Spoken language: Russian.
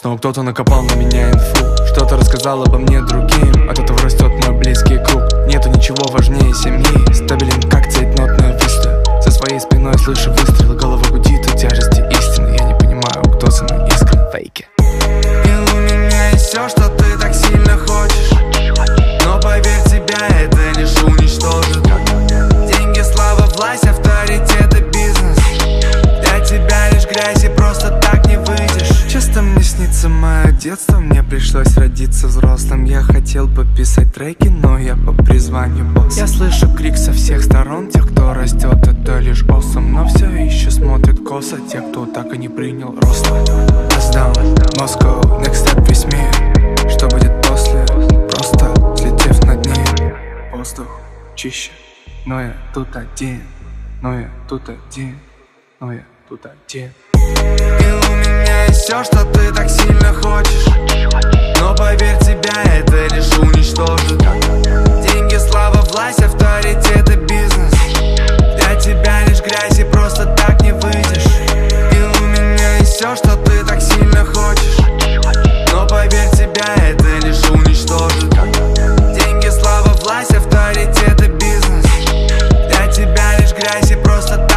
Снова кто-то накопал на меня инфу, что-то рассказал обо мне другим. От этого растет мой близкий круг. Нету ничего важнее семьи. Стабилен как цейтнотная виста. За своей спиной слышу выстрелы, голова гудит от тяжести истины. Я не понимаю, кто со мной искренне. Фейки. И у меня есть все, что ты так сильно хочешь, но поверь, тебя это лишь уничтожит. Деньги, слава, власть, авторитет и бизнес. Для тебя лишь грязь и просто так не выйдешь. Часто мне снится мое детство, мне пришлось родиться взрослым. Я хотел бы писать треки, но я по призванию босс. Я слышу крик со всех сторон, тех, кто растет, это лишь awesome. Но все еще смотрят косо те, кто так и не принял роста. Touchdown, Moscow, next step весь мир. Что будет после, просто взлетев над ним. Воздух чище, но я тут один, но я тут один, но я тут один. И у меня есть все, что ты так сильно хочешь, но поверь, тебя это лишь уничтожит. Деньги, слава, власть, авторитет и бизнес. Для тебя лишь грязь и просто так не выйдешь. И у меня есть все, что ты так сильно хочешь, но поверь, тебя это лишь уничтожит. Деньги, слава, власть, авторитет и бизнес. Для тебя лишь грязь и просто так